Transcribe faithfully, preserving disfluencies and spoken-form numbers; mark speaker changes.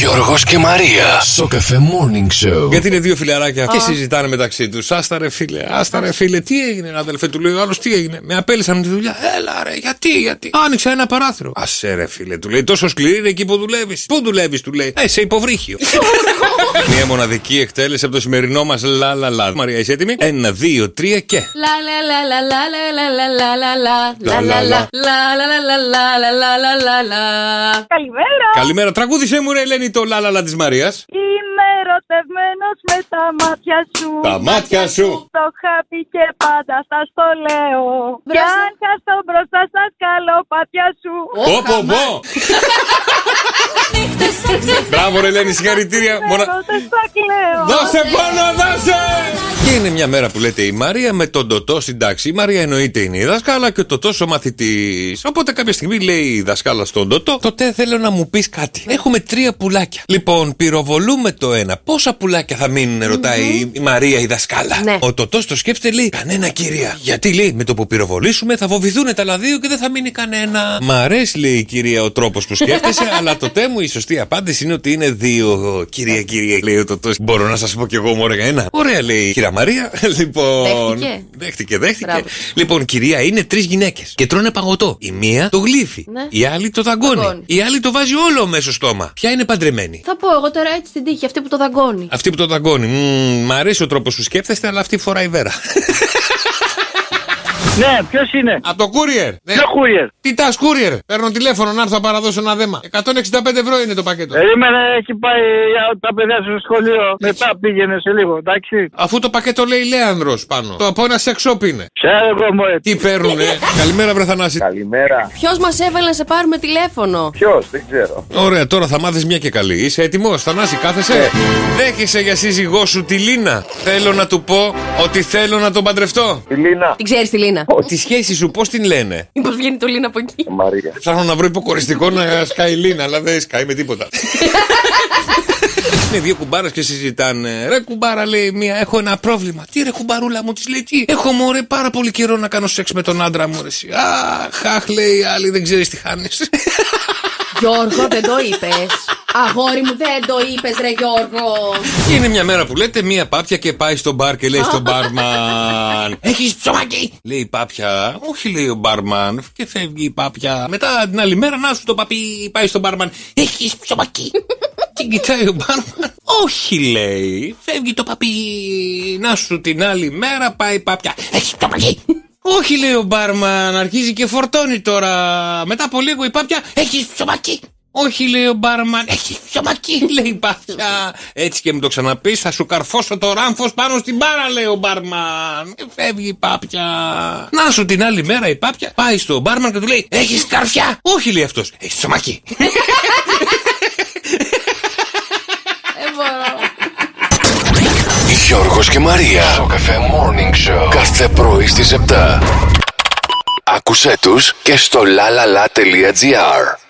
Speaker 1: Γιώργος και Μαρία. Σοκαφέ Morning Show.
Speaker 2: Γιατί είναι δύο φιλαράκια και συζητάνε μεταξύ τους. Άστα ρε φίλε, άστα ρε φίλε, τι έγινε, αδελφέ, του λέει ο άλλος, τι έγινε. Με απέλησαν τη δουλειά. Έλα ρε, γιατί, γιατί. Άνοιξα ένα παράθυρο. Άσε ρε φίλε, του λέει, τόσο σκληρή είναι εκεί που δουλεύεις. Πού δουλεύεις, του λέει. Ε, σε υποβρύχιο. Μια μοναδική εκτέλεση από το σημερινό μας λα λα λα. Μαρία, είσαι έτοιμη? Ένα, δύο, τρία και.
Speaker 3: Λα λα λα λα λα λα λα λα λα λα λα λα.
Speaker 4: Καλημέρα.
Speaker 2: Καλημέρα, τραγούδισε μου ρε Ελένη το λα λα λα της Μαρίας.
Speaker 4: Είμαι ερωτευμένος με τα μάτια σου.
Speaker 2: Τα μάτια σου.
Speaker 4: Το είχα πει και πάντα σας το λέω. Κι αν χάσω μπροστά στα σκαλοπάτια σου.
Speaker 2: Πω πω πω. Μπράβο ρε Ελένη, συγχαρητήρια. Μονα... Δώσε πόνο, δώσε. Και είναι μια μέρα που λέτε η Μαρία με τον Τωτό στην τάξη. Η Μαρία εννοείται είναι η δασκάλα και ο Τωτός ο μαθητής. Οπότε κάποια στιγμή λέει η δασκάλα στον Τωτό, τότε θέλω να μου πεις κάτι. Έχουμε τρία πουλάκια. Λοιπόν, πυροβολούμε το ένα. Πόσα πουλάκια θα μείνουν, ρωτάει mm-hmm. η Μαρία η δασκάλα. Ναι. Ο Τωτός το σκέφτεται, λέει, κανένα κυρία. Γιατί λέει, με το που πυροβολήσουμε θα βοβηθούν τα άλλα δύο και δεν θα μείνει κανένα. Μ' αρέσει, λέει η κυρία, ο τρόπος που σκέφτεσαι, αλλά τότε μου η σωστή απάντηση είναι ότι είναι δύο. Κυρία, κυρία, λέει ο Τωτός. Μπορώ να σας πω κι εγώ μόνο ένα. Ωραία, λέει η κυρία Μαρία. Λοιπόν.
Speaker 3: Δέχτηκε.
Speaker 2: Δέχτηκε, δέχτηκε. Μπράβο. Λοιπόν, κυρία, είναι τρεις γυναίκες και τρώνε παγωτό. Η μία το γλύφει. Ναι. Η άλλη το δαγκώνει. Δαγκώνει. Η άλλη το βάζει όλο μέσα στο στόμα. Ποια είναι παντρεμένη?
Speaker 3: Θα πω εγώ τώρα έτσι την τύχη, αυτή που το δαγκώνει.
Speaker 2: Αυτή που το δαγκώνει. Μ' αρέσει ο τρόπος που σκέφτεστε, αλλά αυτή φοράει βέρα.
Speaker 5: Ναι, ποιος είναι?
Speaker 2: Από το courier.
Speaker 5: Ποιο courier?
Speaker 2: Τι τας courier. Παίρνω τηλέφωνο να έρθω να παραδώσω ένα δέμα. εκατόν εξήντα πέντε ευρώ είναι το πακέτο.
Speaker 5: Περίμενε, έχει πάει τα παιδιά σου στο σχολείο. Μετά πήγαινε σε λίγο, εντάξει.
Speaker 2: Αφού το πακέτο λέει Λέανδρος πάνω. Το από ένα sex shop είναι.
Speaker 5: Ξέρω εγώ μου έτσι.
Speaker 2: Τι παίρνουνε. Καλημέρα, βρε Θανάση.
Speaker 6: Καλημέρα.
Speaker 3: Ποιος μας έβαλε να σε πάρουμε τηλέφωνο?
Speaker 6: Ποιος, δεν ξέρω.
Speaker 2: Ωραία, τώρα θα μάθεις μια και καλή. Είσαι έτοιμος, Θανάση, κάθεσαι. Yeah. Δέχεσαι για σύζυγό σου τη Λίνα. Θέλω να του πω ότι θέλω να τον παντρευτώ.
Speaker 6: Τη Λίνα.
Speaker 3: Την ξέρεις τη Λίνα?
Speaker 2: Τη σχέση σου πώς την λένε?
Speaker 3: Μήπως βγαίνει το Λίνα από εκεί?
Speaker 6: Μαρία.
Speaker 2: Ψάχνω να βρω υποκοριστικό να σκάει Λίνα, αλλά δεν σκάει με τίποτα. Είναι δύο κουμπάρες και συζητάνε. Ρε κουμπάρα, λέει μία, έχω ένα πρόβλημα. Τι ρε κουμπαρούλα μου, της λέει, τι? Έχω μωρέ πάρα πολύ καιρό να κάνω σεξ με τον άντρα μου, ρε εσύ. Αχ, αχ, λέει η άλλη, δεν ξέρεις τι χάνεις.
Speaker 3: Γιώργο, δεν το είπες. Αγόρι μου, δεν το είπες, ρε Γιώργο.
Speaker 2: Και είναι μια μέρα που λέτε μία πάπια και πάει στο μπαρ και λέει στον μπάρμαν, έχεις ψωμάκι? Λέει η πάπια, όχι, λέει ο μπάρμαν. Και φεύγει η πάπια. Μετά την άλλη μέρα, να σου το παπί, πάει στον μπάρμαν, έχεις ψωμάκι? Και κοιτάει ο μπάρμαν, όχι, λέει. Φεύγει το παπί. Να σου την άλλη μέρα πάει η πάπια, έχεις ψωμάκι? Όχι, λέει ο μπάρμαν, αρχίζει και φορτώνει τώρα. Μετά από λίγο η πάπια, έχεις ψωμάκι? Όχι, λέει ο μπάρμαν, έχεις ψωμάκι? Λέει η πάπια. Έτσι και μου το ξαναπείς, θα σου καρφώσω το ράμφος πάνω στην μπάρα, λέει ο μπάρμαν. Και φεύγει η πάπια. Να σου την άλλη μέρα η πάπια πάει στο μπάρμαν και του λέει, έχεις καρφιά? Όχι, λέει αυτός, έχεις ψωμάκι?
Speaker 1: Γιώργος και Μαρία. Σοκαφέ Morning Show. Κάθε πρωί στις επτά. Άκουσέ τους και στο λα λα λα τελεία τζι άρ.